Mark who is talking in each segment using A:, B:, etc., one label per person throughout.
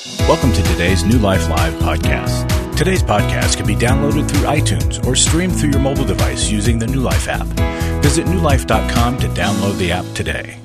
A: Welcome to today's New Life Live podcast. Today's podcast can be downloaded through iTunes or streamed through your mobile device using the New Life app. Visit newlife.com to download the app today.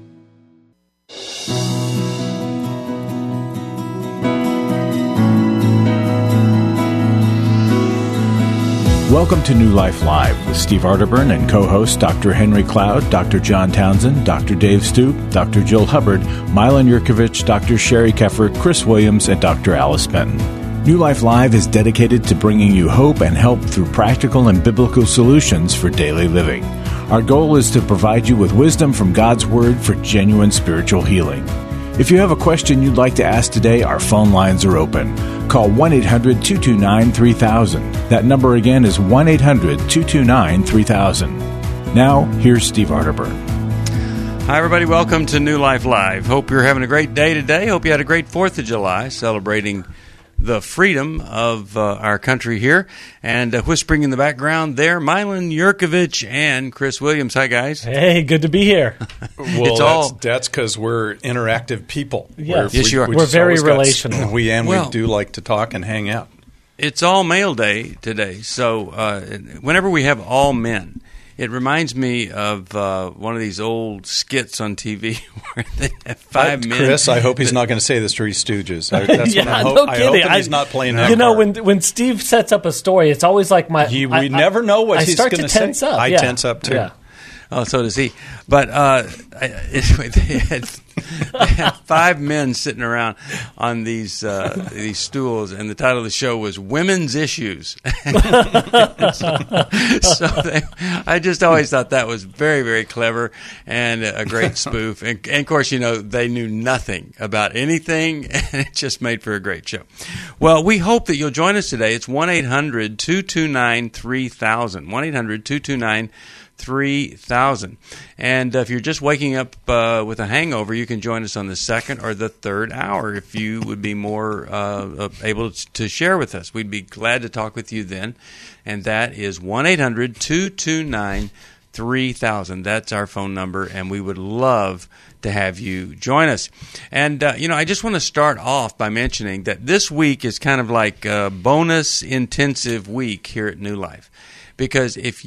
A: Welcome to New Life Live with Steve Arterburn and co-hosts Dr. Henry Cloud, Dr. John Townsend, Dr. Dave Stoop, Dr. Jill Hubbard, Milan Yurkovich, Dr. Sherry Keffer, Chris Williams, and Dr. Alice Benton. New Life Live is dedicated to bringing you hope and help through practical and biblical solutions for daily living. Our goal is to provide you with wisdom from God's Word for genuine spiritual healing. If you have a question you'd like to ask today, our phone lines are open. Call 1-800-229-3000. That number again is 1-800-229-3000. Now, here's Steve Arterburn.
B: Hi, everybody. Welcome to New Life Live. Hope you're having a great day today. Hope you had a great 4th of July celebrating the freedom of our country here. And whispering in the background there, Milan Yurkovich and Chris Williams. Hi, guys.
C: Hey, good to be here.
D: Well, that's because we're interactive people.
C: Yes,
B: yes, you are.
C: We're very relational.
D: We do like to talk and hang out.
B: It's all male day today. So whenever we have all men, it reminds me of one of these old skits on TV where they have 5 men.
D: Chris, I hope he's not going to say the Three Stooges. That's
C: yeah,
D: what I hope.
C: no kidding.
D: I hope he's not playing that
C: You know,
D: card.
C: when Steve sets up a story, it's always like
D: we never know what he's going to say.
C: tense up.
D: I tense up, too.
C: Yeah.
B: Oh, so does he. But anyway, they had 5 men sitting around on these stools, and the title of the show was Women's Issues. I just always thought that was very, very clever and a great spoof. And of course, you know, they knew nothing about anything, and it just made for a great show. Well, we hope that you'll join us today. It's 1-800-229-3000. 1-800-229-3000. And if you're just waking up with a hangover, you can join us on the 2nd or the 3rd hour if you would be more able to share with us. We'd be glad to talk with you then. And that is 1-800-229-3000. That's our phone number, and we would love to have you join us. And, I just want to start off by mentioning that this week is kind of like a bonus intensive week here at New Life. Because if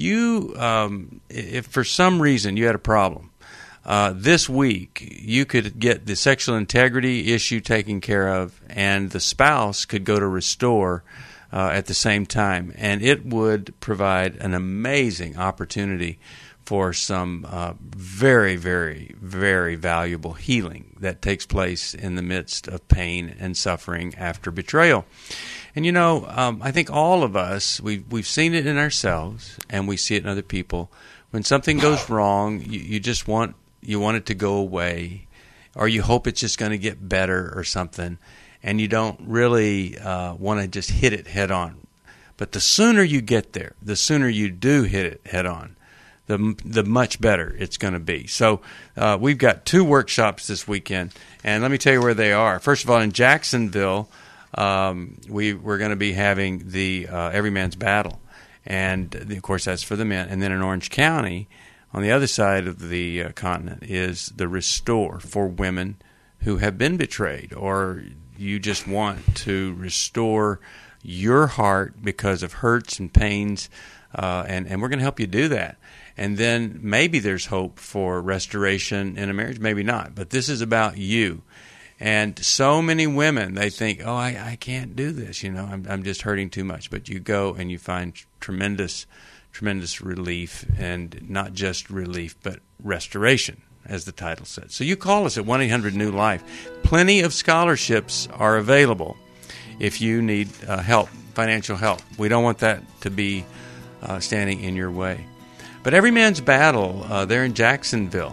B: for some reason you had a problem, this week you could get the sexual integrity issue taken care of, and the spouse could go to Restore at the same time. And it would provide an amazing opportunity for some very, very, very valuable healing that takes place in the midst of pain and suffering after betrayal. And I think all of us, we've seen it in ourselves, and we see it in other people. When something goes wrong, you just want it to go away, or you hope it's just going to get better or something, and you don't really want to just hit it head on. But the sooner you get there, the sooner you do hit it head on, the much better it's going to be. So we've got 2 workshops this weekend, and let me tell you where they are. First of all, in Jacksonville, we're going to be having the Every Man's Battle, and of course that's for the men. And then in Orange County, on the other side of the continent, is the Restore for women who have been betrayed, or you just want to restore your heart because of hurts and pains, and we're going to help you do that. And then maybe there's hope for restoration in a marriage, maybe not, but this is about you. And so many women, they think, oh, I can't do this, I'm just hurting too much. But you go and you find tremendous, tremendous relief, and not just relief, but restoration, as the title said. So you call us at 1-800-NEW-LIFE. Plenty of scholarships are available if you need help, financial help. We don't want that to be standing in your way. But Every Man's Battle, they're in Jacksonville.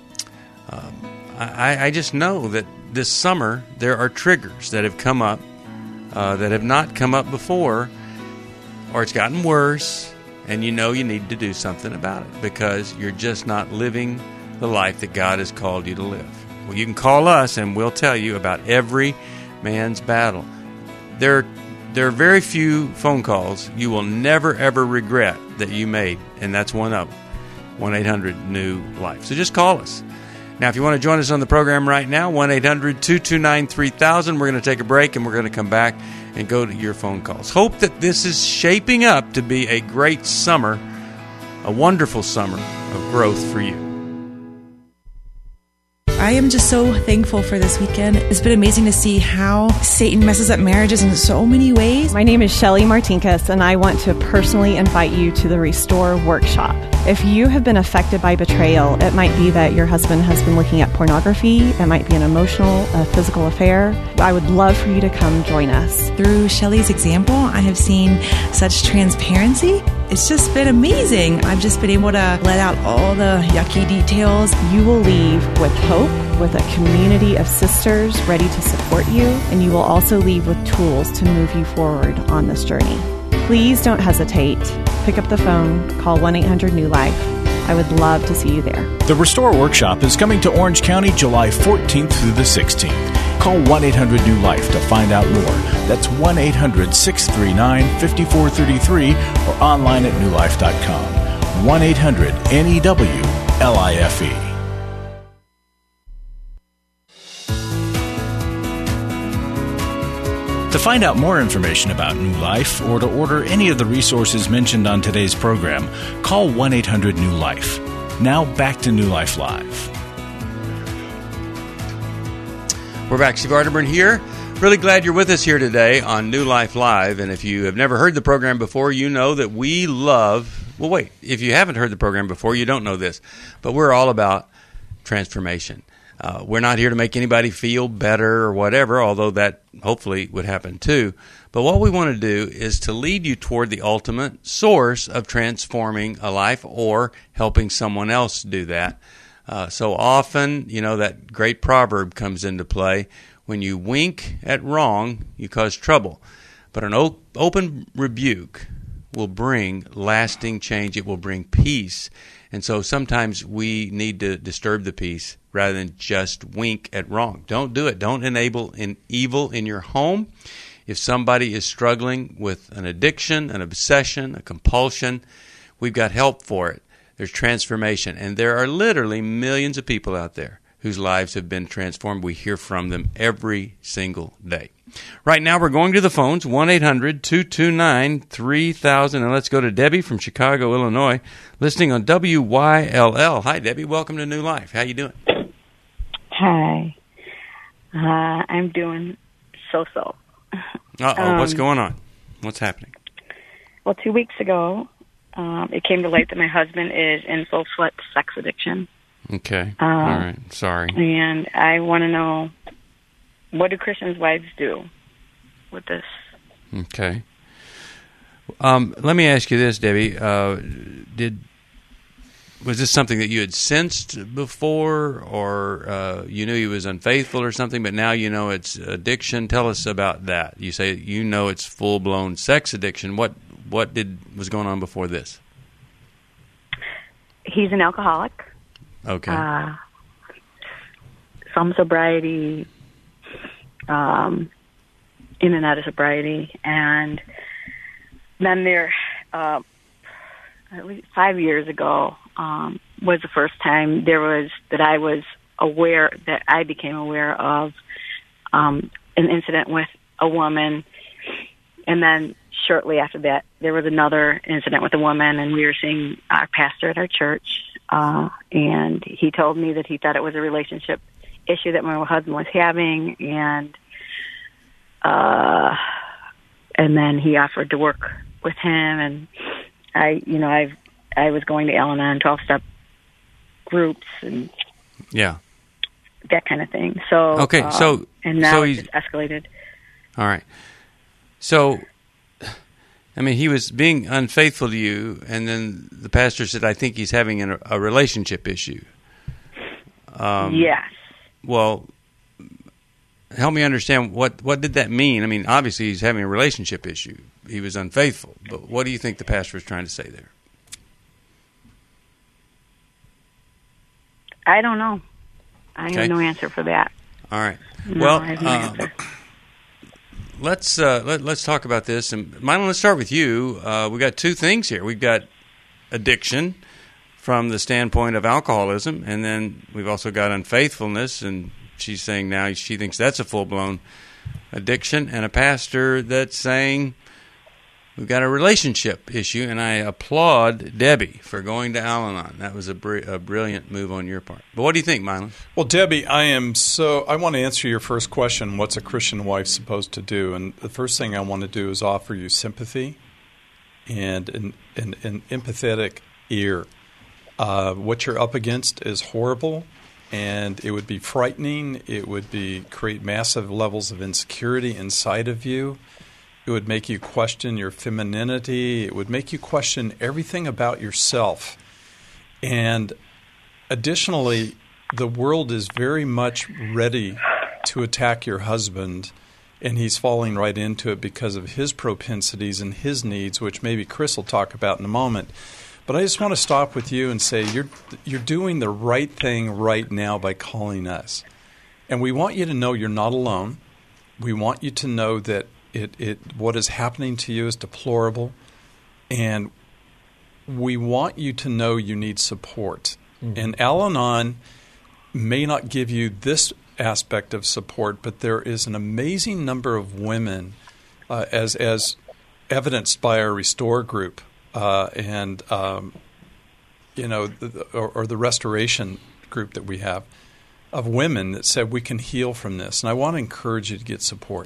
B: I just know that this summer there are triggers that have come up that have not come up before, or it's gotten worse, and you need to do something about it because you're just not living the life that God has called you to live. Well, you can call us and we'll tell you about Every Man's Battle. There are very few phone calls you will never, ever regret that you made, and that's one of them, 1-800-NEW-LIFE. So just call us. Now, if you want to join us on the program right now, 1-800-229-3000. We're going to take a break, and we're going to come back and go to your phone calls. Hope that this is shaping up to be a great summer, a wonderful summer of growth for you.
E: I am just so thankful for this weekend. It's been amazing to see how Satan messes up marriages in so many ways.
F: My name is Shelly Martinkus, and I want to personally invite you to the Restore Workshop. If you have been affected by betrayal, it might be that your husband has been looking at pornography. It might be an emotional, physical affair. I would love for you to come join us.
E: Through Shelly's example, I have seen such transparency. It's just been amazing. I've just been able to let out all the yucky details.
F: You will leave with hope, with a community of sisters ready to support you, and you will also leave with tools to move you forward on this journey. Please don't hesitate. Pick up the phone, call 1-800-NEW-LIFE. I would love to see you there.
A: The Restore Workshop is coming to Orange County July 14th through the 16th. Call 1-800-NEW-LIFE to find out more. That's 1-800-639-5433 or online at newlife.com. 1-800-NEW-LIFE. To find out more information about New Life or to order any of the resources mentioned on today's program, call 1-800-NEW-LIFE. Now back to New Life Live.
B: We're back. Steve Arterburn here. Really glad you're with us here today on New Life Live. And if you have never heard the program before, you know that we love... Well, wait. If you haven't heard the program before, you don't know this. But we're all about transformation. We're not here to make anybody feel better or whatever, although that hopefully would happen too. But what we want to do is to lead you toward the ultimate source of transforming a life or helping someone else do that. So often, that great proverb comes into play. When you wink at wrong, you cause trouble. But an open rebuke will bring lasting change. It will bring peace. And so sometimes we need to disturb the peace rather than just wink at wrong. Don't do it. Don't enable evil in your home. If somebody is struggling with an addiction, an obsession, a compulsion, we've got help for it. There's transformation. And there are literally millions of people out there whose lives have been transformed. We hear from them every single day. Right now we're going to the phones, 1-800-229-3000. And let's go to Debbie from Chicago, Illinois, listening on WYLL. Hi, Debbie. Welcome to New Life. How you doing?
G: Hi. I'm doing so-so.
B: Uh-oh. What's going on? What's happening?
G: Well, 2 weeks ago, it came to light that my husband is in full-fledged sex addiction.
B: Okay. All right. Sorry.
G: And I want to know, what do Christians' wives do with this?
B: Okay. Let me ask you this, Debbie. Was this something that you had sensed before, or you knew he was unfaithful or something, but now you know it's addiction? Tell us about that. You say you know it's full-blown sex addiction. What was going on before this?
G: He's an alcoholic.
B: Okay.
G: Some sobriety, in and out of sobriety, and then there, at least 5 years ago, was the first time I became aware of an incident with a woman, and then shortly after that, there was another incident with a woman, and we were seeing our pastor at our church, and he told me that he thought it was a relationship issue that my husband was having, and then he offered to work with him, and I was going to Al-Anon 12-step groups and that kind of thing. So
B: okay,
G: and now it's escalated.
B: All right. So, I mean, he was being unfaithful to you, and then the pastor said, "I think he's having a relationship issue."
G: Yes.
B: Well, help me understand what did that mean? I mean, obviously he's having a relationship issue. He was unfaithful, but what do you think the pastor was trying to say there?
G: I don't know. I have no answer for that.
B: All right.
G: No,
B: well,
G: I have no answer.
B: Let's talk about this. And Mylon, let's start with you. We got two things here. We've got addiction, from the standpoint of alcoholism, and then we've also got unfaithfulness, and she's saying now she thinks that's a full-blown addiction, and a pastor that's saying we've got a relationship issue, and I applaud Debbie for going to Al-Anon. That was a brilliant move on your part. But what do you think, Mylon?
D: Well, Debbie, I want to answer your first question, what's a Christian wife supposed to do? And the first thing I want to do is offer you sympathy and an empathetic ear. What you're up against is horrible, and it would be frightening. It would create massive levels of insecurity inside of you. It would make you question your femininity. It would make you question everything about yourself. And additionally, the world is very much ready to attack your husband, and he's falling right into it because of his propensities and his needs, which maybe Chris will talk about in a moment. But I just want to stop with you and say you're doing the right thing right now by calling us. And we want you to know you're not alone. We want you to know that what is happening to you is deplorable. And we want you to know you need support. Mm-hmm. And Al-Anon may not give you this aspect of support, but there is an amazing number of women, as evidenced by our Restore group, or the restoration group that we have, of women that said we can heal from this. And I want to encourage you to get support.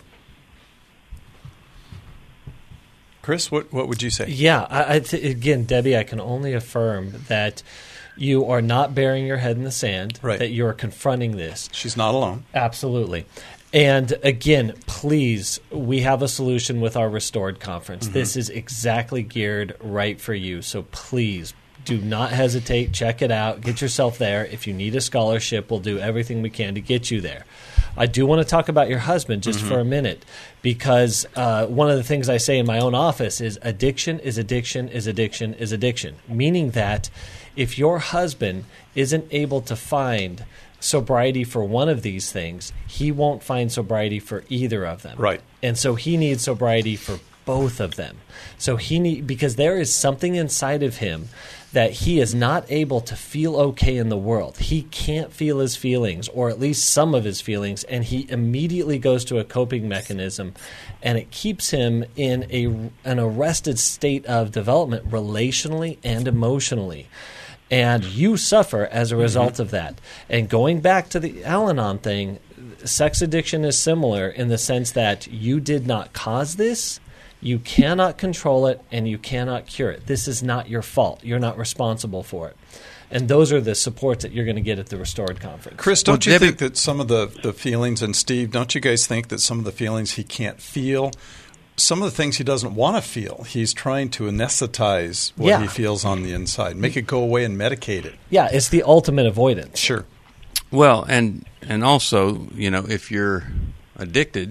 D: Chris, what would you say?
C: Yeah, again, Debbie, I can only affirm that you are not burying your head in the sand,
D: right,
C: that you are confronting this.
D: She's not alone.
C: Absolutely. And again, please, we have a solution with our Restored Conference. Mm-hmm. This is exactly geared right for you. So please do not hesitate. Check it out. Get yourself there. If you need a scholarship, we'll do everything we can to get you there. I do want to talk about your husband just for a minute, because one of the things I say in my own office is addiction is addiction is addiction is addiction, meaning that if your husband isn't able to find sobriety for one of these things, he won't find sobriety for either of them.
D: Right.
C: And so he needs sobriety for both of them. So because there is something inside of him that he is not able to feel okay in the world. He can't feel his feelings, or at least some of his feelings, and he immediately goes to a coping mechanism, and it keeps him in an arrested state of development relationally and emotionally. And you suffer as a result of that. And going back to the Al-Anon thing, sex addiction is similar in the sense that you did not cause this, you cannot control it, and you cannot cure it. This is not your fault. You're not responsible for it. And those are the supports that you're going to get at the Restored Conference.
D: Chris, don't you think that some of the feelings, and Steve, don't you guys think that some of the feelings he can't feel, some of the things he doesn't want to feel, he's trying to anesthetize what he feels on the inside, make it go away and medicate it.
C: Yeah, it's the ultimate avoidance.
D: Sure.
B: Well, and also, if you're addicted,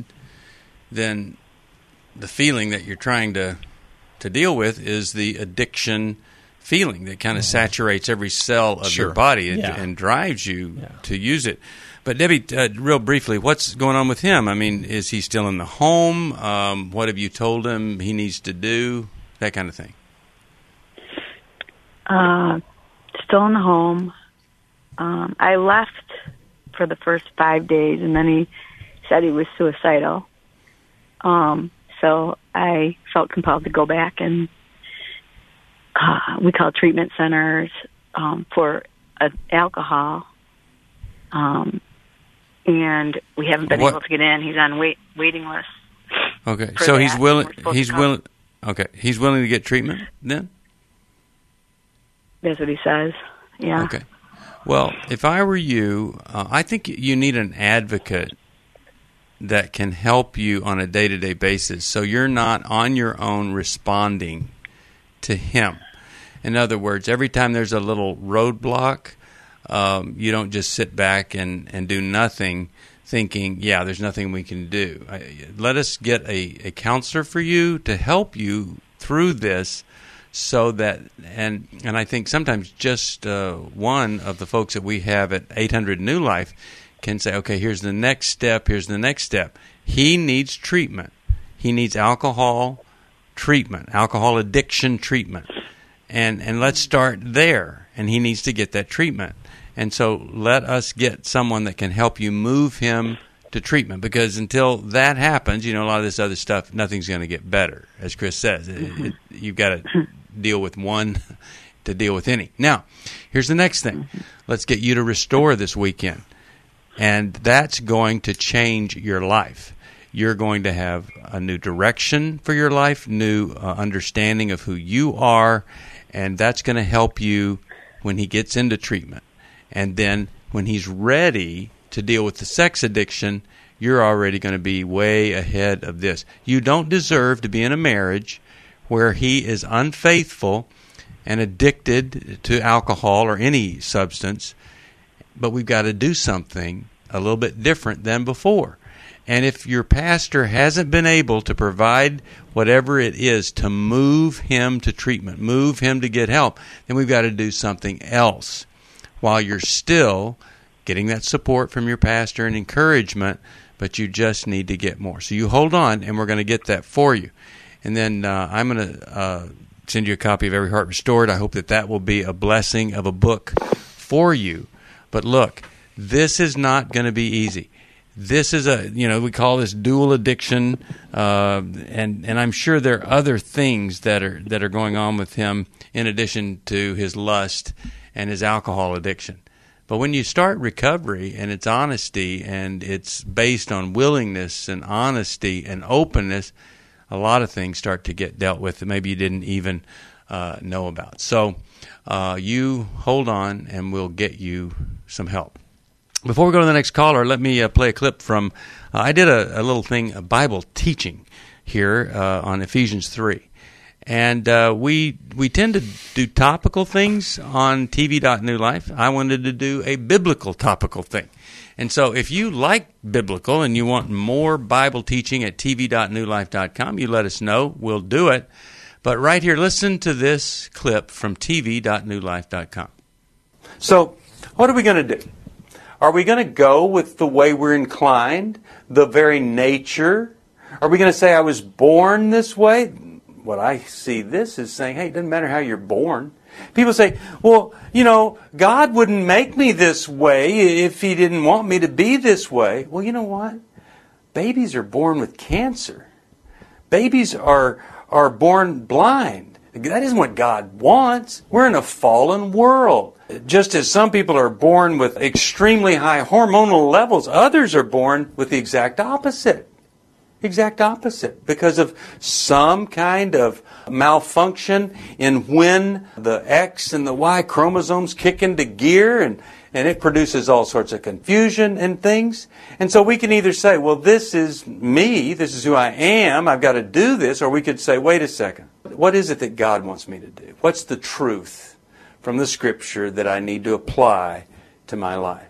B: then the feeling that you're trying to deal with is the addiction feeling that kind of saturates every cell of your body and drives you to use it. But Debbie, real briefly, what's going on with him? I mean, is he still in the home? What have you told him he needs to do? That kind of thing.
G: Still in the home. I left for the first 5 days, and then he said he was suicidal. So I felt compelled to go back, and we call treatment centers for alcohol. And we haven't been able to get in. He's on waiting list.
B: Okay, so he's willing. He's willing. Okay, he's willing to get treatment then.
G: That's what he says. Yeah.
B: Okay. Well, if I were you, I think you need an advocate that can help you on a day-to-day basis, so you're not on your own responding to him. In other words, every time there's a little roadblock, you don't just sit back and do nothing thinking, there's nothing we can do. Let us get a counselor for you to help you through this, so that, and I think sometimes just one of the folks that we have at 800 New Life can say, okay, here's the next step, here's the next step. He needs treatment. He needs alcohol treatment, alcohol addiction treatment. And let's start there. And he needs to get that treatment. And so let us get someone that can help you move him to treatment, because until that happens, a lot of this other stuff, nothing's going to get better. As Chris says, you've got to deal with one to deal with any. Now, here's the next thing. Let's get you to Restore this weekend. And that's going to change your life. You're going to have a new direction for your life, new understanding of who you are, and that's going to help you when he gets into treatment. And then when he's ready to deal with the sex addiction, you're already going to be way ahead of this. You don't deserve to be in a marriage where he is unfaithful and addicted to alcohol or any substance, but we've got to do something a little bit different than before. And if your pastor hasn't been able to provide whatever it is to move him to treatment, move him to get help, then we've got to do something else while you're still getting that support from your pastor and encouragement, but you just need to get more. So you hold on, and we're going to get that for you. And then I'm going to send you a copy of Every Heart Restored. I hope that will be a blessing of a book for you. But look, this is not going to be easy. This is we call this dual addiction, and I'm sure there are other things that are going on with him in addition to his lust and his alcohol addiction. But when you start recovery and it's honesty and it's based on willingness and honesty and openness, a lot of things start to get dealt with that maybe you didn't even know about. So you hold on, and we'll get you some help. Before we go to the next caller, let me play a clip from, I did a little thing, a Bible teaching here on Ephesians 3. And we tend to do topical things on TV.New Life. I wanted to do a biblical topical thing. And so if you like biblical and you want more Bible teaching at tv.newlife.com, you let us know. We'll do it. But right here, listen to this clip from tv.newlife.com. So what are we going to do? Are we going to go with the way we're inclined, the very nature? Are we going to say, I was born this way? What I see this is saying, hey, it doesn't matter how you're born. People say, well, God wouldn't make me this way if He didn't want me to be this way. Well, you know what? Babies are born with cancer. Babies are born blind. That isn't what God wants. We're in a fallen world. Just as some people are born with extremely high hormonal levels, others are born with the exact opposite. Exact opposite, because of some kind of malfunction in when the X and the Y chromosomes kick into gear, and it produces all sorts of confusion and things. And so we can either say, well, this is me, this is who I am, I've got to do this, or we could say, wait a second, what is it that God wants me to do? What's the truth from the Scripture that I need to apply to my life?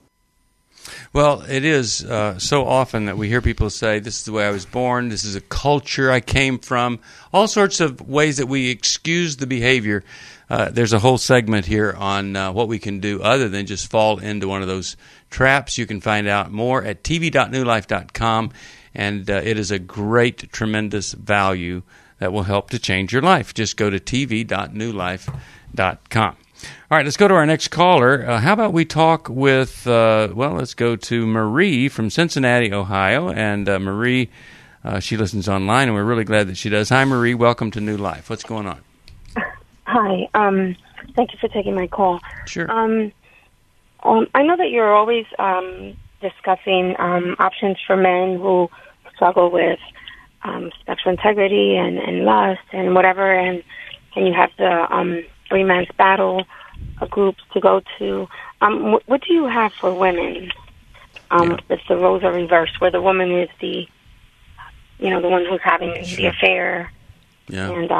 B: Well, it is so often that we hear people say, this is the way I was born, this is a culture I came from, all sorts of ways that we excuse the behavior. There's a whole segment here on what we can do other than just fall into one of those traps. You can find out more at tv.newlife.com, and it is a great, tremendous value that will help to change your life. Just go to tv.newlife.com. All right, let's go to our next caller. How about we talk with, let's go to Marie from Cincinnati, Ohio. And Marie, she listens online, and we're really glad that she does. Hi, Marie. Welcome to New Life. What's going on?
H: Hi. Thank you for taking my call.
B: Sure.
H: I know that you're always discussing options for men who struggle with sexual integrity and lust and whatever, and you have the Three Men's Battle groups to go to. What do you have for women? If the roles are reversed, where the woman is the one who's having the affair, and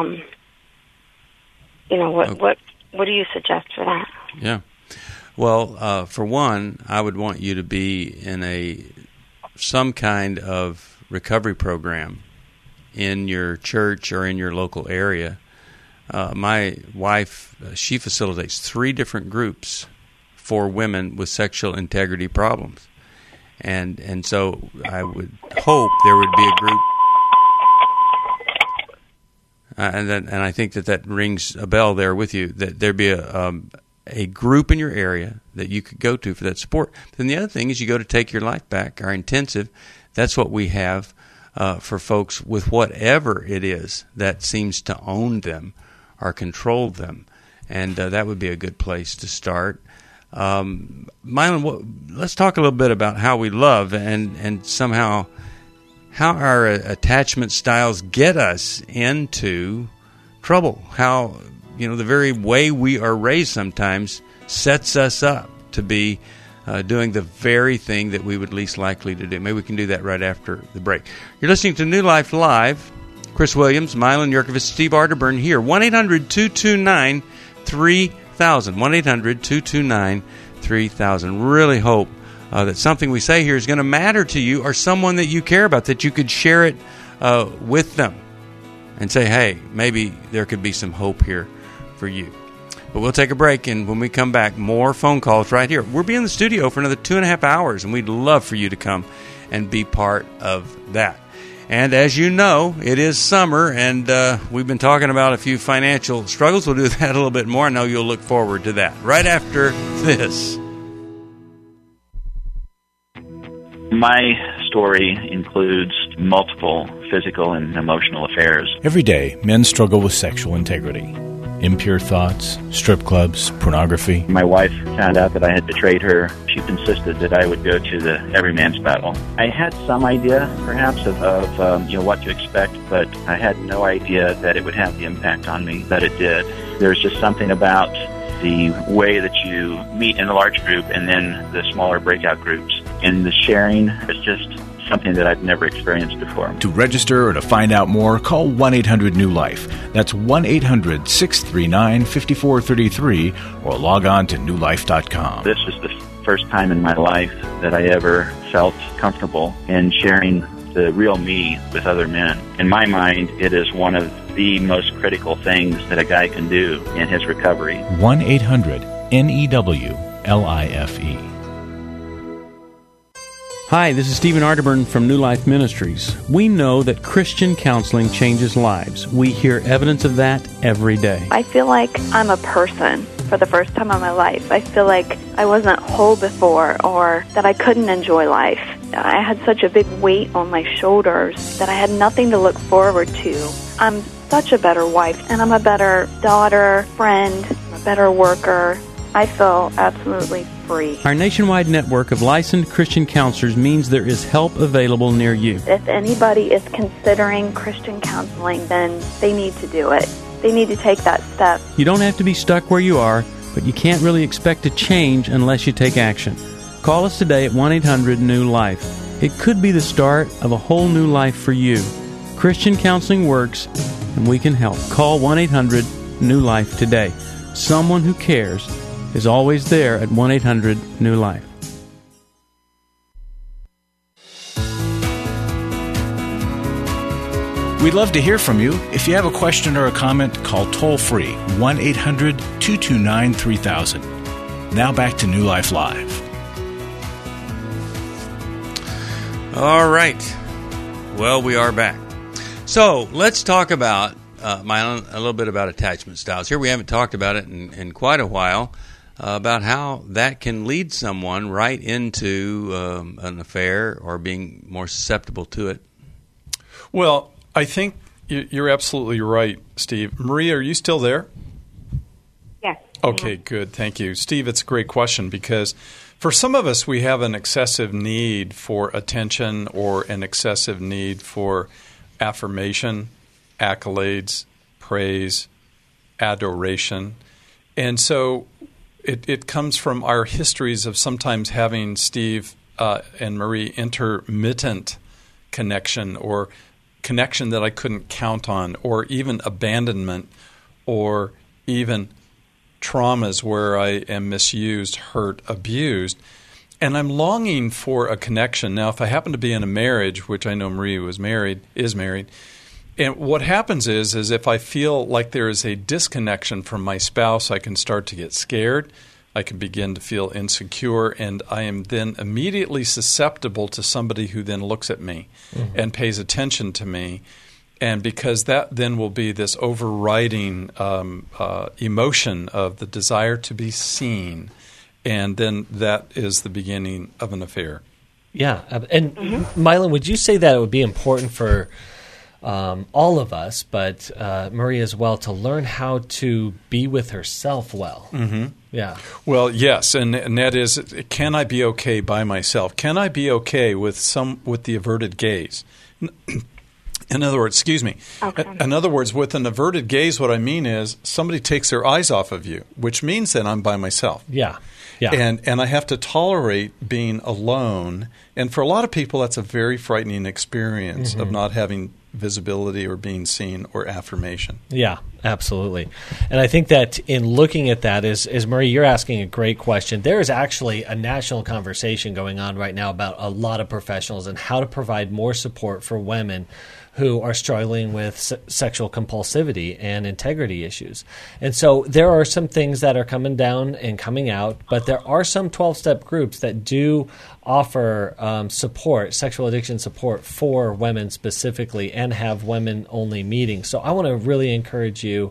H: what do you suggest for that?
B: Yeah. Well, for one, I would want you to be in some kind of recovery program in your church or in your local area. My wife, she facilitates 3 different groups for women with sexual integrity problems. And so I would hope there would be a group. and I think that rings a bell there with you, that there be a group in your area that you could go to for that support. Then the other thing is you go to Take Your Life Back, our intensive. That's what we have for folks with whatever it is that seems to own them or control them. And that would be a good place to start. Mylon, let's talk a little bit about how we love and somehow how our attachment styles get us into trouble. How, the very way we are raised sometimes sets us up to be doing the very thing that we would least likely to do. Maybe we can do that right after the break. You're listening to New Life Live. Chris Williams, Mylon Yurkovich, Steve Arterburn here. 1-800-229-3000. 1-800-229-3000. Really hope that something we say here is going to matter to you or someone that you care about, that you could share it with them and say, hey, maybe there could be some hope here for you. But we'll take a break, and when we come back, more phone calls right here. We'll be in the studio for another 2.5 hours, and we'd love for you to come and be part of that. And as you know, it is summer, and we've been talking about a few financial struggles. We'll do that a little bit more. I know you'll look forward to that right after this.
I: My story includes multiple physical and emotional affairs.
A: Every day, men struggle with sexual integrity. Impure thoughts, strip clubs, pornography.
I: My wife found out that I had betrayed her. She insisted that I would go to the every man's battle. I had some idea, perhaps, of what to expect, but I had no idea that it would have the impact on me that it did. There's just something about the way that you meet in a large group and then the smaller breakout groups. And the sharing is just something that I've never experienced before.
A: To register or to find out more, call 1-800-NEW-LIFE. That's 1-800-639-5433 or log on to newlife.com.
I: This was the first time in my life that I ever felt comfortable in sharing the real me with other men. In my mind, it is one of the most critical things that a guy can do in his recovery.
A: 1-800-NEW-LIFE.
B: Hi, this is Stephen Arterburn from New Life Ministries. We know that Christian counseling changes lives. We hear evidence of that every day.
J: I feel like I'm a person for the first time in my life. I feel like I wasn't whole before, or that I couldn't enjoy life. I had such a big weight on my shoulders that I had nothing to look forward to. I'm such a better wife, and I'm a better daughter, friend, a better worker. I feel absolutely free.
B: Our nationwide network of licensed Christian counselors means there is help available near you.
J: If anybody is considering Christian counseling, then they need to do it. They need to take that step.
B: You don't have to be stuck where you are, but you can't really expect to change unless you take action. Call us today at 1-800-NEW-LIFE. It could be the start of a whole new life for you. Christian counseling works, and we can help. Call 1-800-NEW-LIFE today. Someone who cares is always there at 1-800-NEW-LIFE.
A: We'd love to hear from you. If you have a question or a comment, call toll-free 1-800-229-3000. Now back to New Life Live.
B: All right. Well, we are back. So let's talk about, Mylon, a little bit about attachment styles. Here we haven't talked about it in quite a while, about how that can lead someone right into an affair or being more susceptible to it.
D: Well, I think you're absolutely right, Steve. Marie, are you still there?
H: Yes.
D: Okay, good. Thank you. Steve, it's a great question because for some of us, we have an excessive need for attention or an excessive need for affirmation, accolades, praise, adoration. And so it comes from our histories of sometimes having, Steve and Marie, intermittent connection or connection that I couldn't count on, or even abandonment, or even traumas where I am misused, hurt, abused. And I'm longing for a connection. Now, if I happen to be in a marriage, which I know Marie is married, and what happens is if I feel like there is a disconnection from my spouse, I can start to get scared. I can begin to feel insecure, and I am then immediately susceptible to somebody who then looks at me and pays attention to me. And because that then will be this overriding emotion of the desire to be seen, and then that is the beginning of an affair.
C: Yeah. And Mylon, would you say that it would be important for all of us, but Marie as well, to learn how to be with herself well?
D: Mm-hmm.
C: Yeah.
D: Well, yes, and that is, can I be okay by myself? Can I be okay with the averted gaze? In other words, in other words, with an averted gaze, what I mean is somebody takes their eyes off of you, which means that I'm by myself.
C: Yeah. Yeah.
D: And I have to tolerate being alone. And for a lot of people, that's a very frightening experience of not having visibility or being seen or affirmation.
C: Yeah, absolutely. And I think that in looking at that, is Marie, you're asking a great question. There is actually a national conversation going on right now about a lot of professionals and how to provide more support for women who are struggling with sexual compulsivity and integrity issues. And so there are some things that are coming down and coming out, but there are some 12-step groups that do offer support, sexual addiction support for women specifically, and have women-only meetings. So I want to really encourage you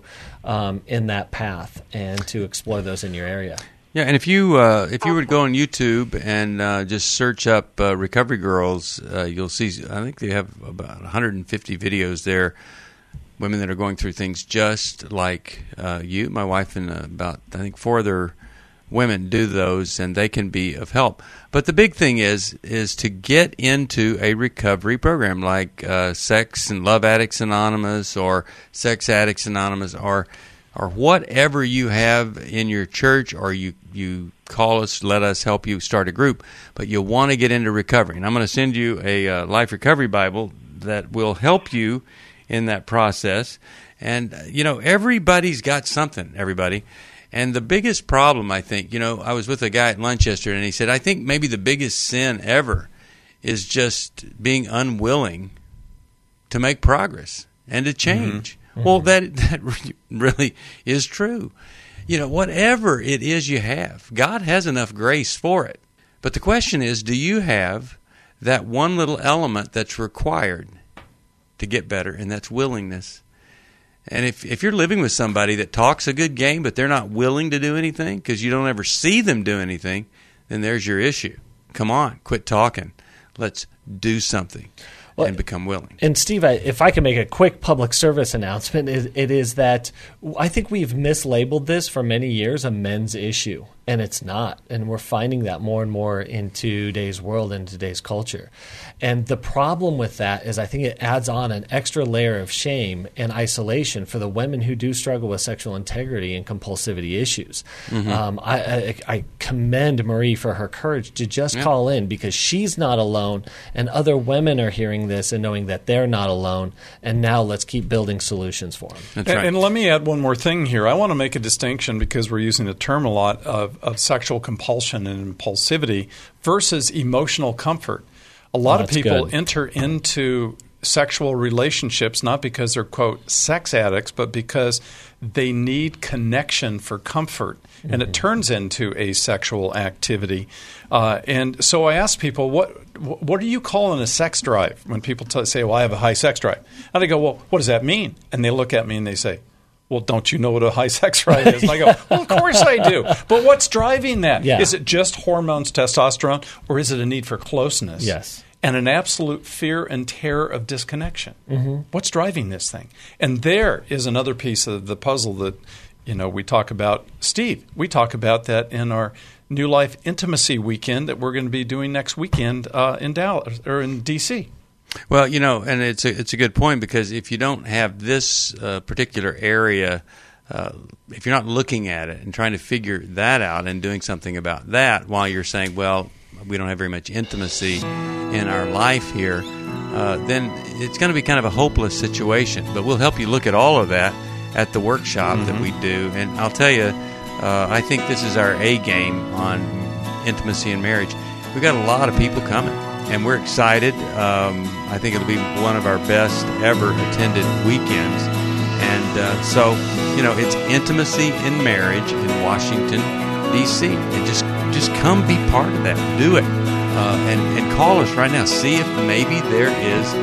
C: in that path and to explore those in your area.
B: Yeah, and if you were to go on YouTube and just search up Recovery Girls, you'll see, I think they have about 150 videos there, women that are going through things just like you. My wife and about, I think, 4 other women do those, and they can be of help. But the big thing is to get into a recovery program like Sex and Love Addicts Anonymous or Sex Addicts Anonymous or whatever you have in your church, or you call us, let us help you start a group. But you'll want to get into recovery. And I'm going to send you a Life Recovery Bible that will help you in that process. And, everybody's got something, everybody. And the biggest problem, I think, I was with a guy at lunch yesterday, and he said, I think maybe the biggest sin ever is just being unwilling to make progress and to change. Well, that really is true. Whatever it is you have, God has enough grace for it. But the question is, do you have that one little element that's required to get better, and that's willingness? And if you're living with somebody that talks a good game, but they're not willing to do anything because you don't ever see them do anything, then there's your issue. Come on, quit talking. Let's do something. And become willing.
C: And Steve, if I can make a quick public service announcement, it is that I think we've mislabeled this for many years a men's issue, and it's not. And we're finding that more and more in today's world and today's culture. And the problem with that is I think it adds on an extra layer of shame and isolation for the women who do struggle with sexual integrity and compulsivity issues. I commend Marie for her courage to just call in, because she's not alone, and other women are hearing this and knowing that they're not alone. And now let's keep building solutions for them.
B: That's right.
D: And let me add one more thing here. I want to make a distinction, because we're using the term a lot, of sexual compulsion and impulsivity versus emotional comfort. A lot of people enter into sexual relationships not because they're, quote, sex addicts, but because they need connection for comfort. And it turns into a sexual activity. And so I ask people, what do you call in a sex drive? When people say, well, I have a high sex drive. And I go, well, what does that mean? And they look at me and they say, well, don't you know what a high sex drive is? And I go, well, of course I do. But what's driving that?
C: Yeah.
D: Is it just hormones, testosterone, or is it a need for closeness?
C: Yes.
D: And an absolute fear and terror of disconnection. What's driving this thing? And there is another piece of the puzzle that, we talk about. Steve, we talk about that in our New Life Intimacy Weekend that we're going to be doing next weekend in Dallas or in D.C.
B: Well, and it's a good point, because if you don't have this particular area, if you're not looking at it and trying to figure that out and doing something about that while you're saying, well, we don't have very much intimacy in our life here, then it's going to be kind of a hopeless situation. But we'll help you look at all of that at the workshop that we do. And I'll tell you, I think this is our A game on intimacy and marriage. We've got a lot of people coming, and we're excited. I think it'll be one of our best ever attended weekends. And so, it's intimacy in marriage in Washington, D.C. And just come be part of that. Do it. And call us right now. See if maybe there is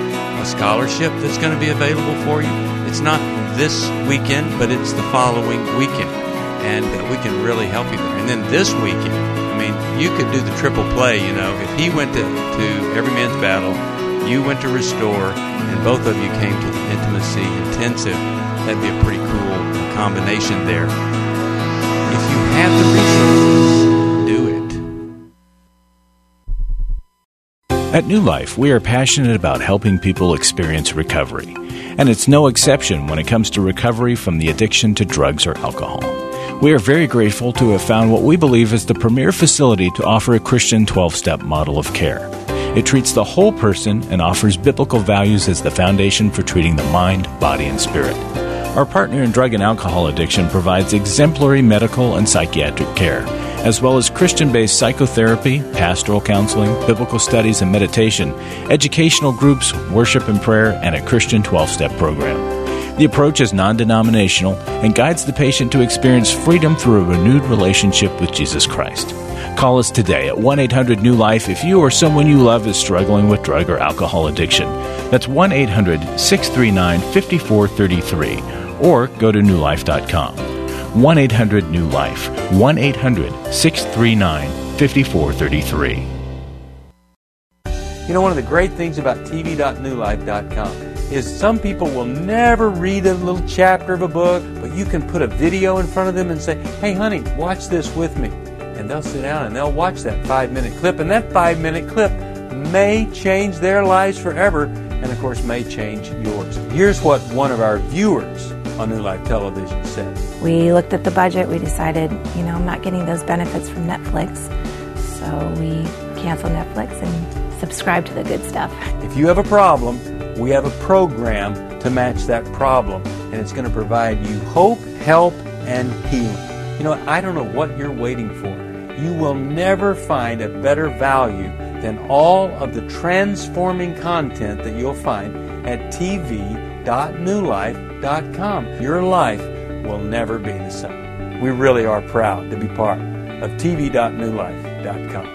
B: a scholarship that's going to be available for you. It's not this weekend, but it's the following weekend, and we can really help you there. And then this weekend, I mean, you could do the triple play. If he went to Every Man's Battle, you went to Restore, and both of you came to the Intimacy Intensive, that'd be a pretty cool combination there. If you have the resources, do it.
A: At New Life, we are passionate about helping people experience recovery. And it's no exception when it comes to recovery from the addiction to drugs or alcohol. We are very grateful to have found what we believe is the premier facility to offer a Christian 12-step model of care. It treats the whole person and offers biblical values as the foundation for treating the mind, body, and spirit. Our partner in drug and alcohol addiction provides exemplary medical and psychiatric care, as well as Christian-based psychotherapy, pastoral counseling, biblical studies and meditation, educational groups, worship and prayer, and a Christian 12-step program. The approach is non-denominational and guides the patient to experience freedom through a renewed relationship with Jesus Christ. Call us today at 1-800-NEW-LIFE if you or someone you love is struggling with drug or alcohol addiction. That's 1-800-639-5433, or go to newlife.com. 1-800-NEW-LIFE, 1-800-639-5433.
B: One of the great things about tv.newlife.com is some people will never read a little chapter of a book, but you can put a video in front of them and say, hey, honey, watch this with me. And they'll sit down and they'll watch that 5-minute clip, and that 5-minute clip may change their lives forever, and of course may change yours. Here's what one of our viewers on New Life Television said.
K: We looked at the budget. We decided, I'm not getting those benefits from Netflix. So we canceled Netflix and subscribed to the good stuff.
B: If you have a problem, we have a program to match that problem, and it's going to provide you hope, help, and healing. I don't know what you're waiting for. You will never find a better value than all of the transforming content that you'll find at tv.newlife.com. Your life will never be the same. We really are proud to be part of tv.newlife.com.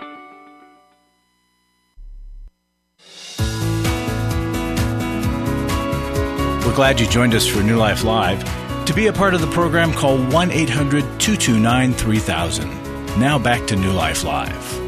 A: We're glad you joined us for New Life Live. To be a part of the program, call 1-800-229-3000. Now back to New Life Live.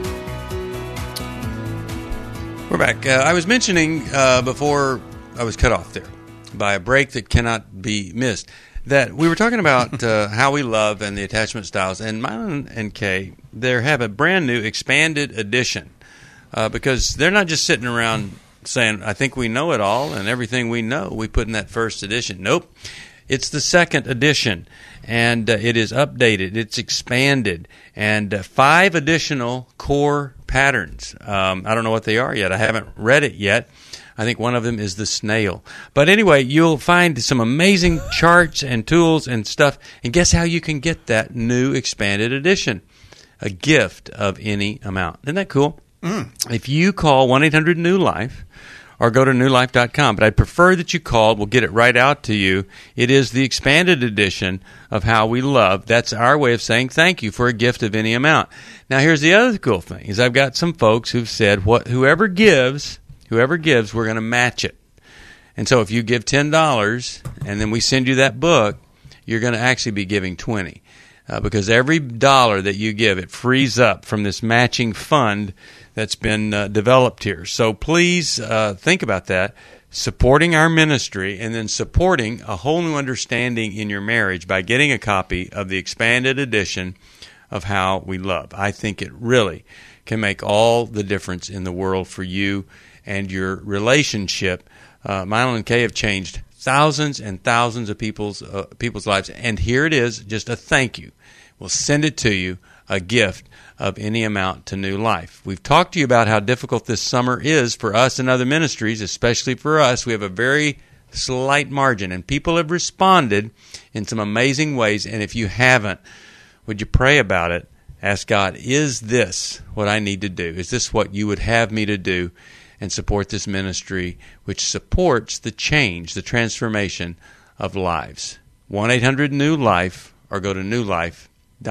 B: We're back. I was mentioning before I was cut off there by a break that cannot be missed that we were talking about how we love and the attachment styles. And Mylon and Kay, they have a brand new expanded edition because they're not just sitting around saying, I think we know it all, and everything we know we put in that first edition. Nope. It's the second edition, and it is updated. It's expanded, and 5 additional core patterns. I don't know what they are yet. I haven't read it yet. I think one of them is the snail. But anyway, you'll find some amazing charts and tools and stuff, and guess how you can get that new expanded edition? A gift of any amount. Isn't that cool? If you call 1-800-NEW-LIFE, or go to newlife.com. But I'd prefer that you called. We'll get it right out to you. It is the expanded edition of How We Love. That's our way of saying thank you for a gift of any amount. Now, here's the other cool thing, is I've got some folks who've said, whoever gives, we're going to match it. And so if you give $10 and then we send you that book, you're going to actually be giving $20. Because every dollar that you give, it frees up from this matching fund that's been developed here. So please think about that, supporting our ministry and then supporting a whole new understanding in your marriage by getting a copy of the expanded edition of How We Love. I think it really can make all the difference in the world for you and your relationship. Mylon and Kay have changed thousands and thousands of people's lives, and here it is, just a thank you. We'll send it to you, a gift of any amount to New Life. We've talked to you about how difficult this summer is for us and other ministries, especially for us. We have a very slight margin, and people have responded in some amazing ways, and if you haven't, would you pray about it? Ask God, is this what I need to do? Is this what you would have me to do? And support this ministry, which supports the change, the transformation of lives. 1-800-NEW-LIFE, or go to newlife.com.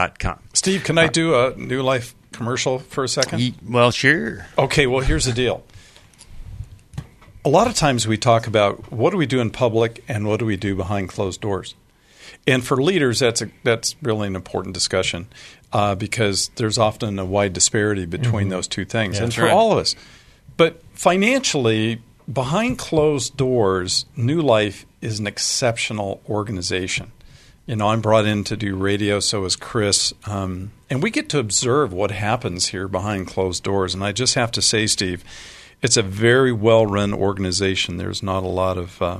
D: Steve, can I do a New Life commercial for a second?
B: Well, sure.
D: Okay, well, here's the deal. a lot of times we talk about what do we do in public and what do we do behind closed doors. And for leaders, that's really an important discussion because there's often a wide disparity between those two things.
B: Yeah,
D: and for
B: right.
D: all of us. But financially, behind closed doors, New Life is an exceptional organization. I'm brought in to do radio, so is Chris. And we get to observe what happens here behind closed doors. And I just have to say, Steve, it's a very well-run organization. There's not a lot of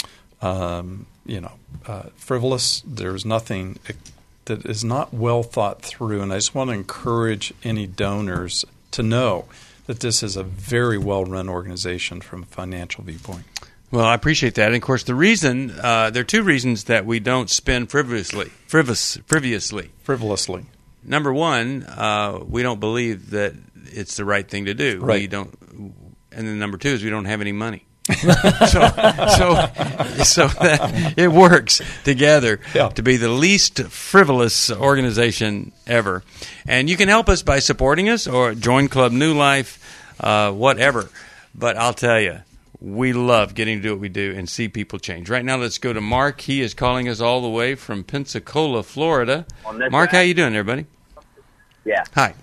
D: frivolous. There's nothing that is not well thought through. And I just want to encourage any donors to know that this is a very well-run organization from a financial viewpoint.
B: Well, I appreciate that. And, of course, the reason there are two reasons that we don't spend frivolously. Number one, we don't believe that it's the right thing to do.
D: Right.
B: We don't, and then number two is we don't have any money. so that it works together to be the least frivolous organization ever. And you can help us by supporting us or join Club New Life, whatever. But I'll tell you, we love getting to do what we do and see people change. Right now, let's go to Mark. He is calling us all the way from Pensacola, Florida. Mark, how you doing there, buddy?
L: Yeah.
B: Hi.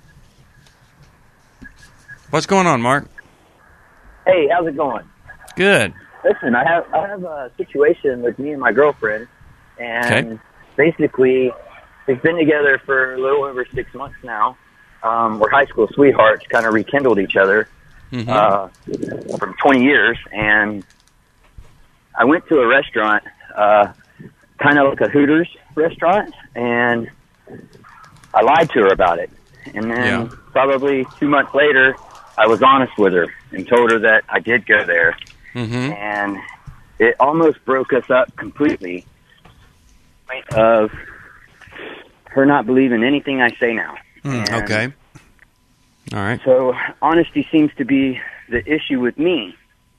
B: What's going on, Mark?
L: Hey, how's it going?
B: Good.
L: Listen, I have a situation with me and my girlfriend, and basically we've been together for a little over 6 months now. We're high school sweethearts, kind of rekindled each other from 20 years, and I went to a restaurant, kind of like a Hooters restaurant, and I lied to her about it. And then probably 2 months later, I was honest with her and told her that I did go there. And it almost broke us up completely of her not believing anything I say now.
B: Okay. All right.
L: So honesty seems to be the issue with me.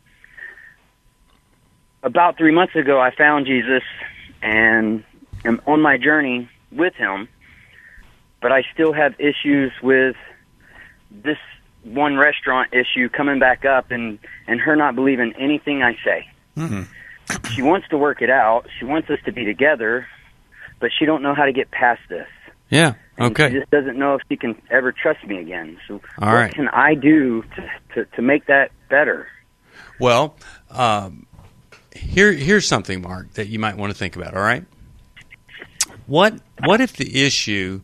L: About 3 months ago, I found Jesus and am on my journey with him, but I still have issues with this one restaurant issue coming back up and her not believing anything I say. She wants to work it out. She wants us to be together, but she don't know how to get past this.
B: Yeah,
L: And
B: okay.
L: she just doesn't know if she can ever trust me again. So
B: All
L: what
B: right.
L: can I do to make that better?
B: Well, here's something, Mark, that you might want to think about, all right? What if the issue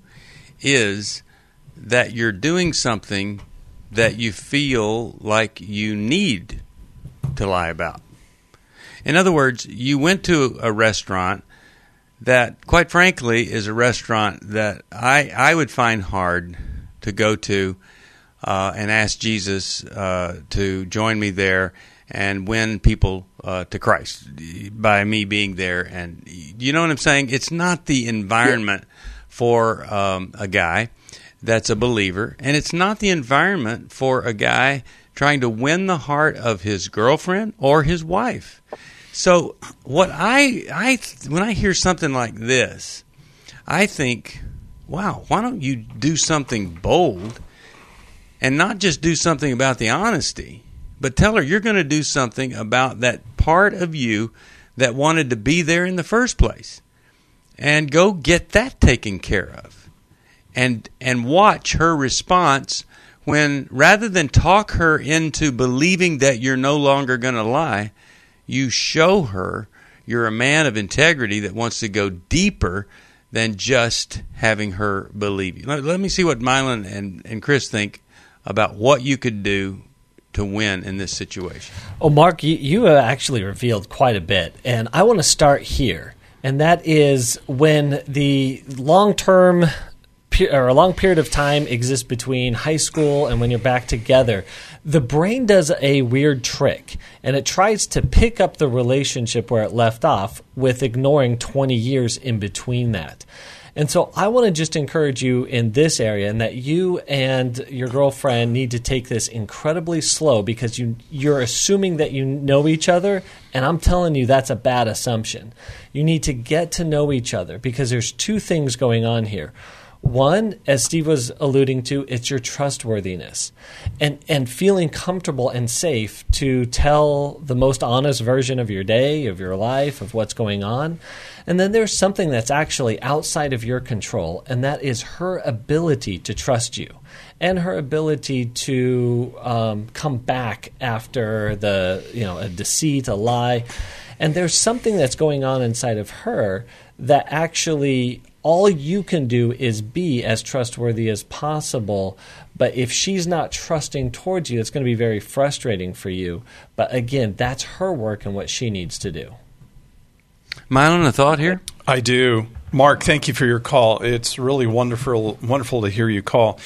B: is that you're doing something that you feel like you need to lie about? In other words, you went to a restaurant that, quite frankly, is a restaurant that I would find hard to go to and ask Jesus to join me there and win people to Christ by me being there. And you know what I'm saying? It's not the environment for a guy that's a believer, and it's not the environment for a guy trying to win the heart of his girlfriend or his wife. So what when I hear something like this, I think, wow, why don't you do something bold and not just do something about the honesty, but tell her you're going to do something about that part of you that wanted to be there in the first place, and go get that taken care of. And watch her response when, rather than talk her into believing that you're no longer going to lie, you show her you're a man of integrity that wants to go deeper than just having her believe you. Let me see what Mylon and Chris think about what you could do to win in this situation.
C: Oh, Mark, you have actually revealed quite a bit, and I want to start here, and that is when the long-term or a long period of time exists between high school and when you're back together, the brain does a weird trick, and it tries to pick up the relationship where it left off with ignoring 20 years in between that. And so I want to just encourage you in this area, and that you and your girlfriend need to take this incredibly slow, because you're assuming that you know each other, and I'm telling you that's a bad assumption. You need to get to know each other, because there's two things going on here. One, as Steve was alluding to, it's your trustworthiness and feeling comfortable and safe to tell the most honest version of your day, of your life, of what's going on. And then there's something that's actually outside of your control, and that is her ability to trust you and her ability to come back after a deceit, a lie. And there's something that's going on inside of her that actually all you can do is be as trustworthy as possible. But if she's not trusting towards you, it's going to be very frustrating for you. But again, that's her work and what she needs to do.
B: Mylon, a thought here?
D: I do. Mark, thank you for your call. It's really wonderful to hear you call.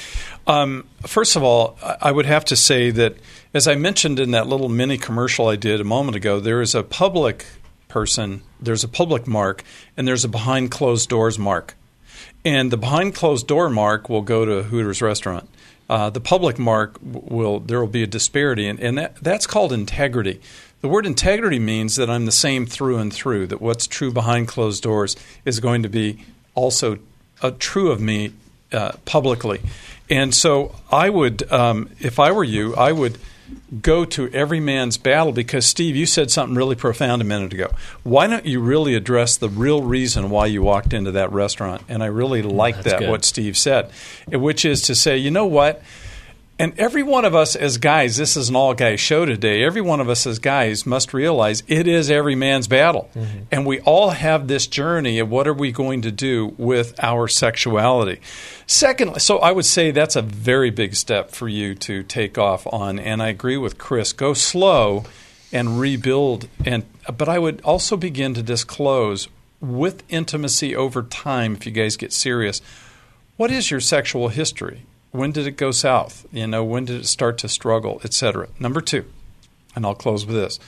D: First of all, I would have to say that, as I mentioned in that little mini commercial I did a moment ago, there is a public person, there's a public Mark, and there's a behind closed doors Mark. And the behind closed door Mark will go to Hooters restaurant. The public Mark there will be a disparity, and that's called integrity. The word integrity means that I'm the same through and through, that what's true behind closed doors is going to be also true of me publicly. And so I would, if I were you, I would go to every man's battle, because, Steve, you said something really profound a minute ago. Why don't you really address the real reason why you walked into that restaurant? And I really like that, what Steve said, which is to say, you know what? And every one of us as guys, this is an all-guys show today, every one of us as guys must realize it is every man's battle. Mm-hmm. And we all have this journey of what are we going to do with our sexuality. Secondly, so I would say that's a very big step for you to take off on. And I agree with Chris. Go slow and rebuild. But I would also begin to disclose with intimacy over time, if you guys get serious, what is your sexual history? When did it go south? When did it start to struggle, etc.? Number 2, and I'll close with this.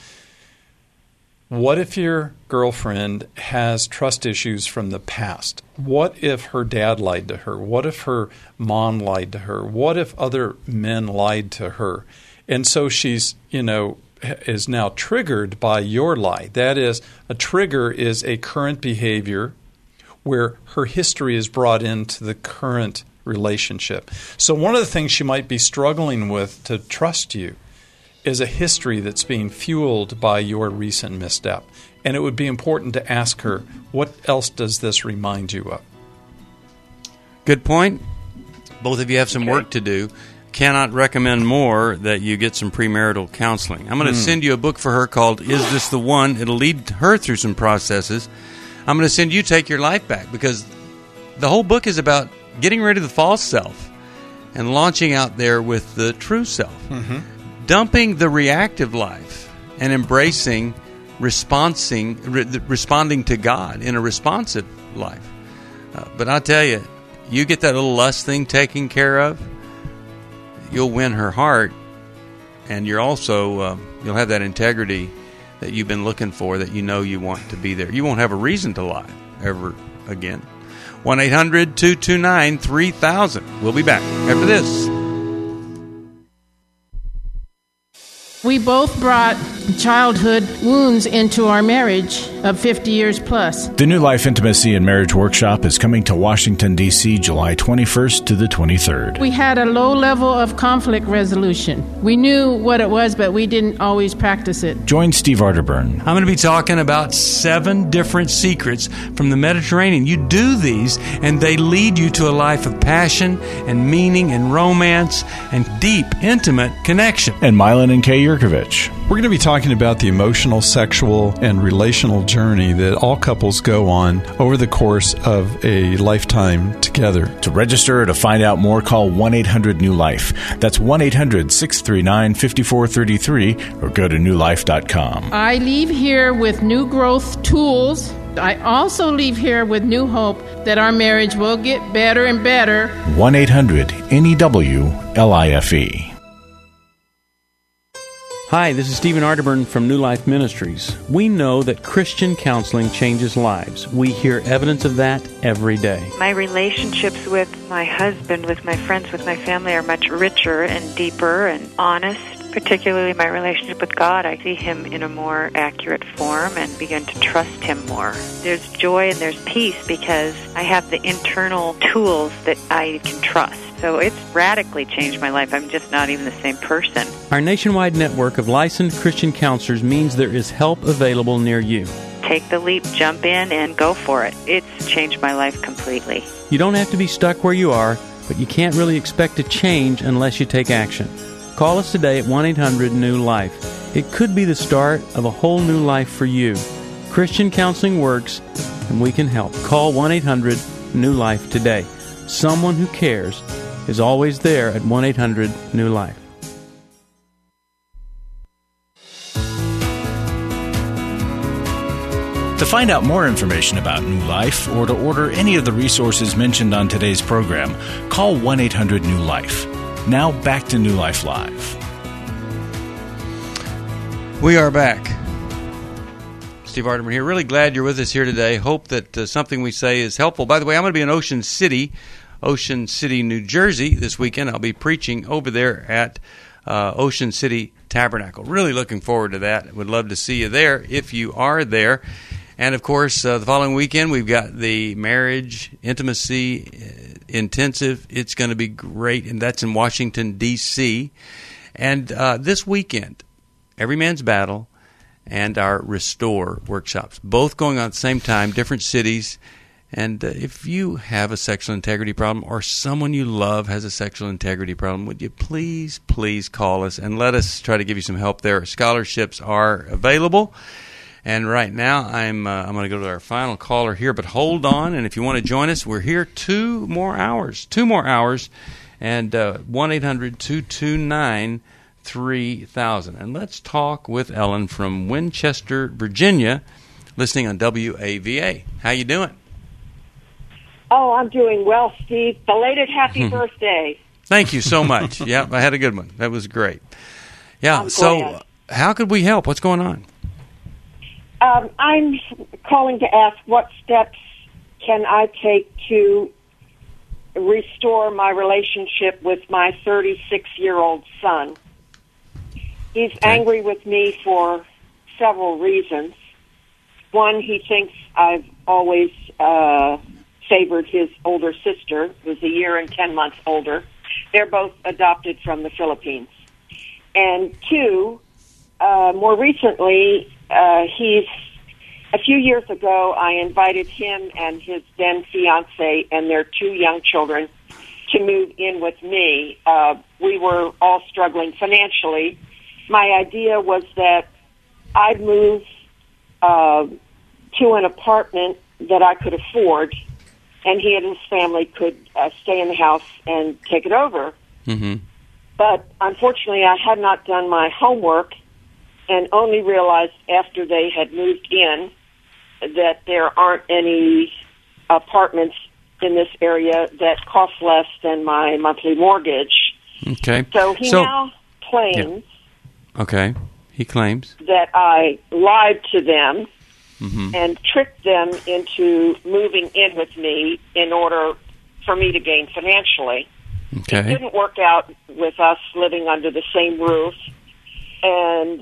D: What if your girlfriend has trust issues from the past? What if her dad lied to her? What if her mom lied to her? What if other men lied to her? And so she's, is now triggered by your lie. That is, a trigger is a current behavior where her history is brought into the current relationship. So one of the things she might be struggling with to trust you is a history that's being fueled by your recent misstep. And it would be important to ask her, what else does this remind you of?
B: Good point. Both of you have some work to do. Cannot recommend more that you get some premarital counseling. I'm going to send you a book for her called Is This the One? It'll lead her through some processes. I'm going to send you Take Your Life Back, because the whole book is about getting rid of the false self and launching out there with the true self. Mm-hmm. Dumping the reactive life and embracing responding to God in a responsive life. But I'll tell you, you get that little lust thing taken care of, you'll win her heart, and you're also you'll have that integrity that you've been looking for, that you want to be there. You won't have a reason to lie ever again. 1-800-229-3000. We'll be back after this.
M: We both brought childhood wounds into our marriage of 50 years plus.
A: The New Life Intimacy and Marriage Workshop is coming to Washington, D.C., July 21st to the 23rd.
M: We had a low level of conflict resolution. We knew what it was, but we didn't always practice it.
A: Join Steve Arterburn.
B: I'm going to be talking about 7 different secrets from the Mediterranean. You do these, and they lead you to a life of passion and meaning and romance and deep, intimate connection.
A: And Mylon and Kay Yurkovich.
D: We're going to be talking about the emotional, sexual, and relational journey that all couples go on over the course of a lifetime together.
A: To register or to find out more, call 1-800-NEW-LIFE. That's 1-800-639-5433, or go to newlife.com.
M: I leave here with new growth tools. I also leave here with new hope that our marriage will get better and better.
A: 1-800-NEW-LIFE.
B: Hi, this is Stephen Arterburn from New Life Ministries. We know that Christian counseling changes lives. We hear evidence of that every day.
N: My relationships with my husband, with my friends, with my family are much richer and deeper and honest particularly my relationship with God. I see Him in a more accurate form and begin to trust Him more. There's joy and there's peace because I have the internal tools that I can trust. So it's radically changed my life. I'm just not even the same person.
B: Our nationwide network of licensed Christian counselors means there is help available near you.
N: Take the leap, jump in, and go for it. It's changed my life completely.
B: You don't have to be stuck where you are, but you can't really expect to change unless you take action. Call us today at 1-800-NEW-LIFE. It could be the start of a whole new life for you. Christian counseling works, and we can help. Call 1-800-NEW-LIFE today. Someone who cares is always there at 1-800-NEW-LIFE.
A: To find out more information about New Life or to order any of the resources mentioned on today's program, call 1-800-NEW-LIFE. Now back to New Life Live.
B: We are back. Steve Arterburn here. Really glad you're with us here today. Hope that something we say is helpful. By the way, I'm going to be in Ocean City, New Jersey this weekend. I'll be preaching over there at Ocean City Tabernacle. Really looking forward to that. Would love to see you there if you are there. And, of course, the following weekend, we've got the Marriage Intimacy Intensive. It's going to be great, and that's in Washington, D.C. And this weekend, Every Man's Battle and our Restore workshops, both going on at the same time, different cities. And if you have a sexual integrity problem or someone you love has a sexual integrity problem, would you please call us and let us try to give you some help there. Scholarships are available. And right now, I'm going to go to our final caller here, but hold on. And if you want to join us, we're here 2 more hours. And 1-800-229-3000. And let's talk with Ellen from Winchester, Virginia, listening on WAVA. How you doing?
O: Oh, I'm doing well, Steve. Belated happy birthday.
B: Thank you so much. Yeah, I had a good one. That was great. Yeah, so how could we help? What's going on?
O: I'm calling to ask what steps can I take to restore my relationship with my 36-year-old son. He's angry with me for several reasons. One, he thinks I've always favored his older sister, who's a year and 10 months older. They're both adopted from the Philippines. And two, more recently, a few years ago, I invited him and his then fiance and their 2 young children to move in with me. We were all struggling financially. My idea was that I'd move to an apartment that I could afford, and he and his family could stay in the house and take it over.
B: Mm-hmm.
O: But unfortunately, I had not done my homework and only realized after they had moved in that there aren't any apartments in this area that cost less than my monthly mortgage.
B: Okay.
O: So he now claims
B: he claims
O: that I lied to them and tricked them into moving in with me in order for me to gain financially.
B: Okay.
O: It didn't work out with us living under the same roof. And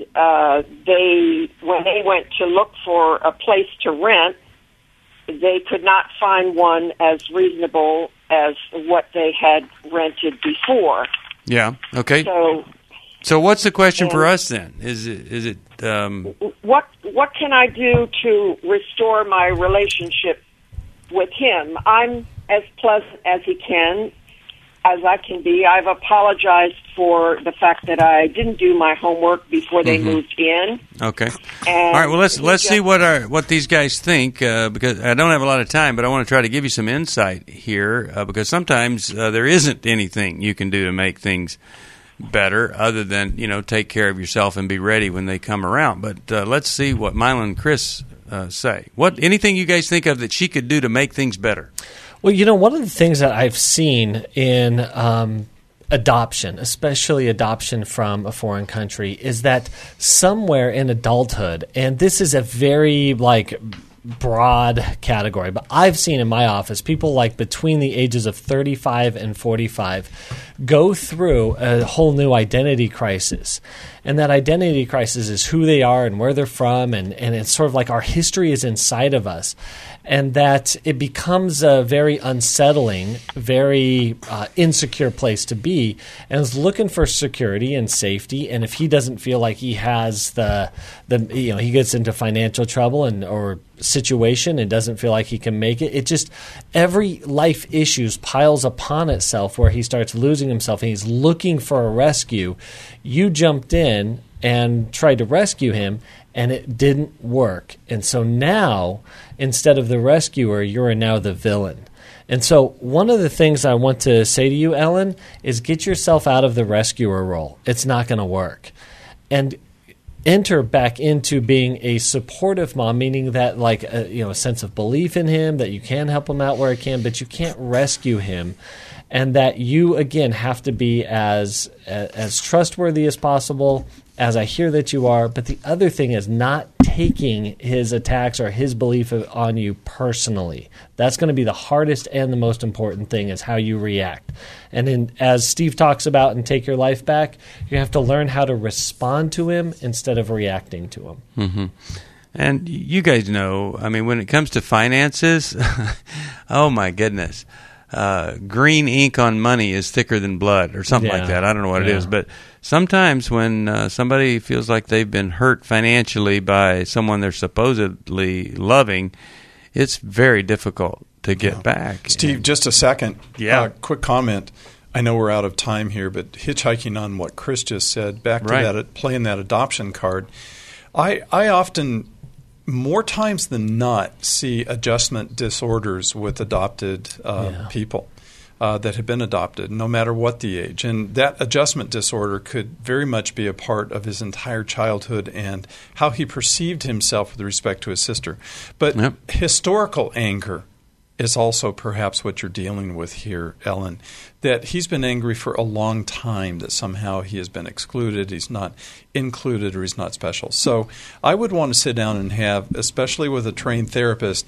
O: when they went to look for a place to rent, they could not find one as reasonable as what they had rented before.
B: Yeah. Okay. So what's the question for us then? Is it
O: what can I do to restore my relationship with him? I'm as pleasant as I can be. I've apologized for the fact that I didn't do my homework before they moved in.
B: Okay.
O: And
B: all right. Well, let's see what these guys think because I don't have a lot of time, but I want to try to give you some insight here because sometimes there isn't anything you can do to make things better other than take care of yourself and be ready when they come around. But let's see what Mila and Chris say. Anything you guys think of that she could do to make things better?
C: Well, one of the things that I've seen in adoption, especially adoption from a foreign country, is that somewhere in adulthood, and this is a very broad category, but I've seen in my office people between the ages of 35 and 45 go through a whole new identity crisis. And that identity crisis is who they are and where they're from, and it's sort of like our history is inside of us. And that it becomes a very unsettling, very insecure place to be, and is looking for security and safety. And if he doesn't feel like he has he gets into financial trouble or situation and doesn't feel like he can make it, it just, every life issues piles upon itself where he starts losing himself and he's looking for a rescue. You jumped in and tried to rescue him, and it didn't work. And so now, instead of the rescuer, you're now the villain. And so one of the things I want to say to you, Ellen, is get yourself out of the rescuer role. It's not going to work. And enter back into being a supportive mom, meaning that a sense of belief in him, that you can help him out where it can, but you can't rescue him. And that you, again, have to be as trustworthy as possible, as I hear that you are. But the other thing is not taking his attacks or his belief on you personally. That's going to be the hardest and the most important thing, is how you react. And as Steve talks about in Take Your Life Back, you have to learn how to respond to him instead of reacting to him.
B: Mm-hmm. And you guys know, I mean, when it comes to finances, oh my goodness. Green ink on money is thicker than blood, or something like that. I don't know what it is, but sometimes when somebody feels like they've been hurt financially by someone they're supposedly loving, it's very difficult to get back.
D: Steve, just a second.
B: Yeah.
D: Quick comment. I know we're out of time here, but hitchhiking on what Chris just said, back to that, playing that adoption card. I often, more times than not, see adjustment disorders with adopted people that have been adopted, no matter what the age. And that adjustment disorder could very much be a part of his entire childhood and how he perceived himself with respect to his sister. But historical anger is also perhaps what you're dealing with here, Ellen, that he's been angry for a long time that somehow he has been excluded, he's not included, or he's not special. So I would want to sit down and have, especially with a trained therapist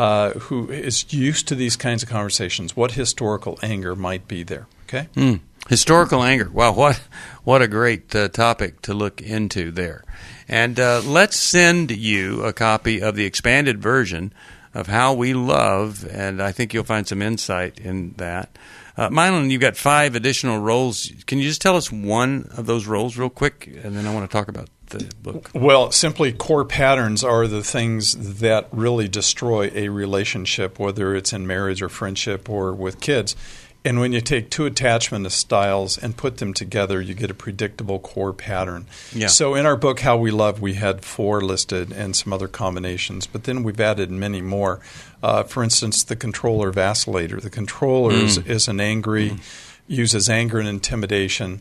D: who is used to these kinds of conversations, what historical anger might be there. Okay?
B: Historical anger. Wow, what a great topic to look into there. And let's send you a copy of the expanded version of How We Love, and I think you'll find some insight in that. Mylon, you've got 5 additional roles. Can you just tell us one of those roles real quick, and then I want to talk about the book?
D: Well, simply core patterns are the things that really destroy a relationship, whether it's in marriage or friendship or with kids. And when you take 2 attachment styles and put them together, you get a predictable core pattern. Yeah. So in our book, How We Love, we had 4 listed and some other combinations, but then we've added many more. For instance, the controller vacillator. The controller is an angry, uses anger and intimidation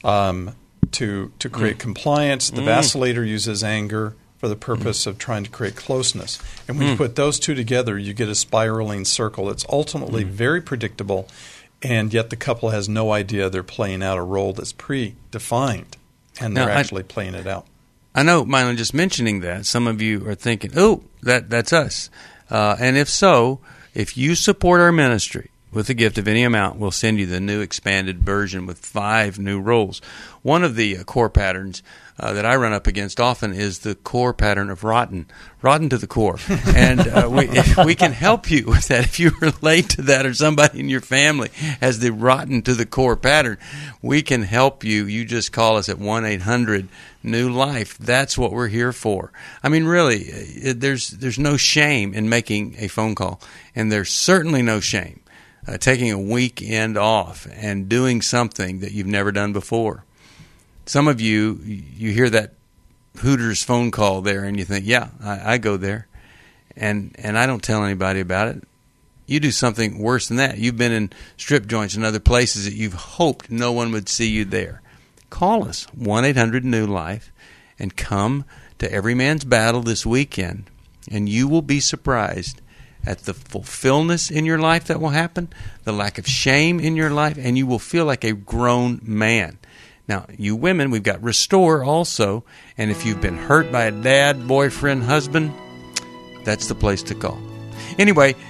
D: to create compliance. The vacillator uses anger for the purpose of trying to create closeness. And when you put those 2 together, you get a spiraling circle. It's ultimately very predictable, and yet the couple has no idea they're playing out a role that's predefined, and they're actually playing it out.
B: I know, Mylon, just mentioning that, some of you are thinking, oh, that's us. And if so, if you support our ministry with a gift of any amount, we'll send you the new expanded version with 5 new roles. One of the core patterns that I run up against often is the core pattern of rotten to the core. And we can help you with that. If you relate to that, or somebody in your family has the rotten to the core pattern, we can help you. You just call us at 1-800-NEW-LIFE. That's what we're here for. I mean, really, there's no shame in making a phone call, and there's certainly no shame taking a weekend off and doing something that you've never done before. Some of you hear that Hooters phone call there, and you think, yeah, I go there, and I don't tell anybody about it. You do something worse than that. You've been in strip joints and other places that you've hoped no one would see you there. Call us, 1-800-NEW-LIFE, and come to Every Man's Battle this weekend, and you will be surprised at the fulfillment in your life that will happen, the lack of shame in your life, and you will feel like a grown man. Now, you women, we've got Restore also, and if you've been hurt by a dad, boyfriend, husband, that's the place to call. Anyway,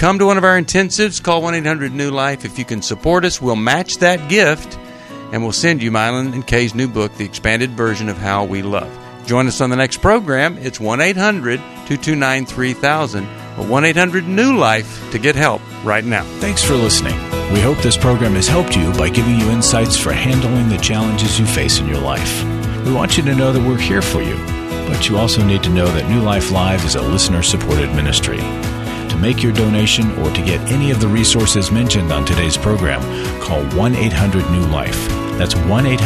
B: come to one of our intensives, call 1-800-NEW-LIFE. If you can support us, we'll match that gift, and we'll send you Mylon and Kay's new book, The Expanded Version of How We Love. Join us on the next program. It's 1-800-229-3000 or 1-800-NEW-LIFE to get help right now.
A: Thanks for listening. We hope this program has helped you by giving you insights for handling the challenges you face in your life. We want you to know that we're here for you, but you also need to know that New Life Live is a listener-supported ministry. To make your donation or to get any of the resources mentioned on today's program, call 1-800-NEW-LIFE. That's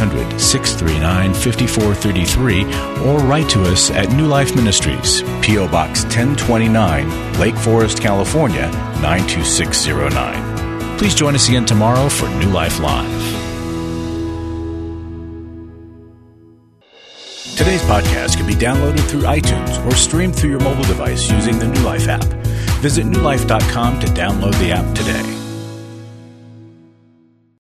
A: 1-800-639-5433, or write to us at New Life Ministries, P.O. Box 1029, Lake Forest, California, 92609. Please join us again tomorrow for New Life Live. Today's podcast can be downloaded through iTunes or streamed through your mobile device using the New Life app. Visit newlife.com to download the app today.